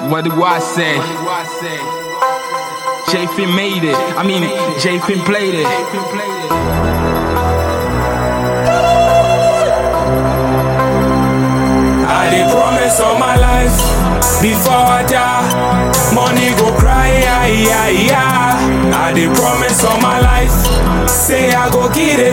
What do I say? J-Fin made it. I mean, J-Fin played it. I did promise all my life before I die, money go cry, yeah, yeah, yeah. I did promise all my life, say I go get it,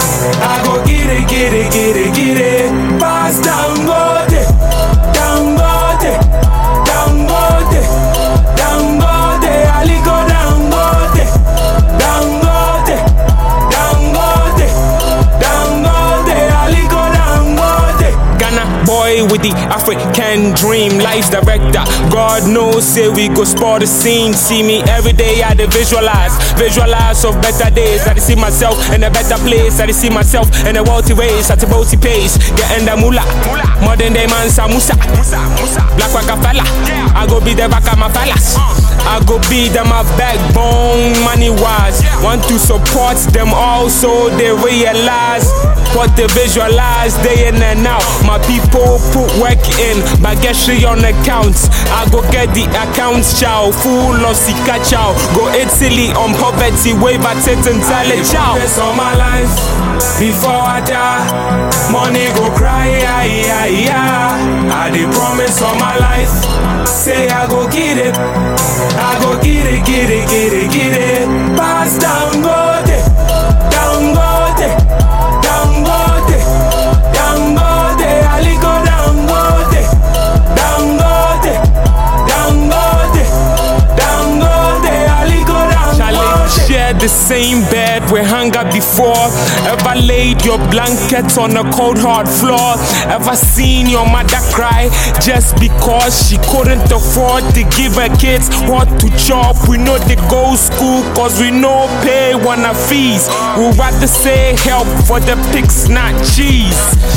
I go get it, get it, get it, get it. Pass down, go there, down, go there, down, go there, down, go there. Ali go down, go there, down, go there, down, go there, down, go there. Ali go down, go there. Ghana boy with the African dream, life's director. God knows, say we go spoil the scene. See me every day, I dey visualize of better days. I dey see myself in a better place. I dey see myself in a wealthy ways, at a bounty pace. Getting the moolah, modern day man Samusa, Black Rockefeller. I go be the back of my fellas. I go be them my backbone, money wise. Want to support them all so they realize what they visualize day in and out. My people put work in, but get shit on accounts. I go get the accounts chow, full of sika chow. Go Italy on poverty, wave at it and tell it chow. All my life before I die, money go cry, yeah, yeah, yeah. I did promise all my life, say I go get it, I go get it, get it, get it, get it. Pass down, go there, down, go there, down, go there, down, go there. Ali go down, go there, down, go there, down, go there, down, go there. Ali go down, go there. Share the same bed we hung up before. Ever laid your blanket on a cold hard floor? Ever seen your mother cry just because she couldn't afford to give her kids what to chop? We know they go school cause we know pay one of fees. We rather say help for the pigs, not cheese.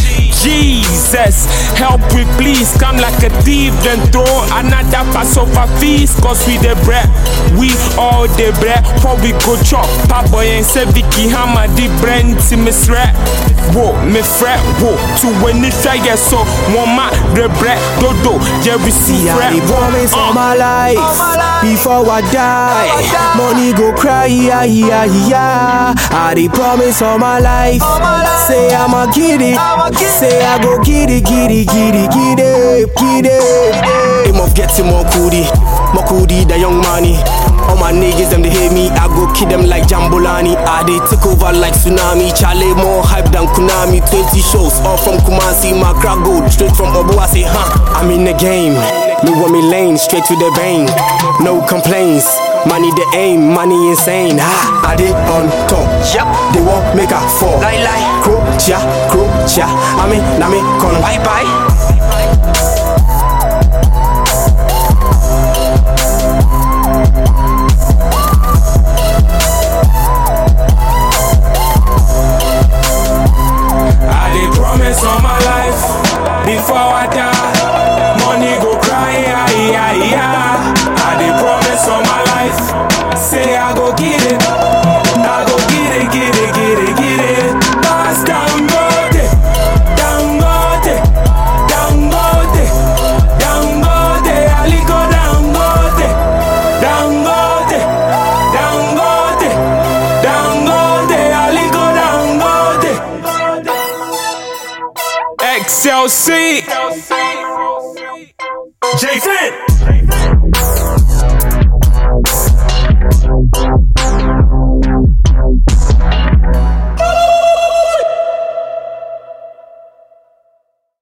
Jesus, help we please. Come like a thief, then throw another pass of a feast. Cause we the bread, we all the bread. For we go chop, Papa and say Vicky Hammer the brand to miss rat. Whoa, me fret, whoa, to when it try so mama the bread, dodo, Jerry see I dey promise all my life before I die, money go cry, yeah, yeah, yeah. I dey promise all my life, say I'ma get it, say I go get it, get it, get it, get it, get it. Aim of getting more kudi, the young money. All my niggas, them they hate me, I go kill them like Jambolani. I they take over like tsunami. Charlie more hype than Konami. 20 shows, all from Kumasi. My crack gold, straight from Obu. I say, I'm in the game. Me want me lane, straight to the vein. No complaints, money the aim, money insane. I did on top, yep. They won't make a fall. Lie, crocha, I mean, con. Bye. All my life before I die, money go cry, yeah, yeah, yeah. I did promise all my life, say I go get it, I go get it, get it, get it, get it. Pass down, go there, down, go there, down, go there, down, go there. Ali go down, go there, down, go there, down, go there, down, go there. Ali go down, go there. XLC J-Fin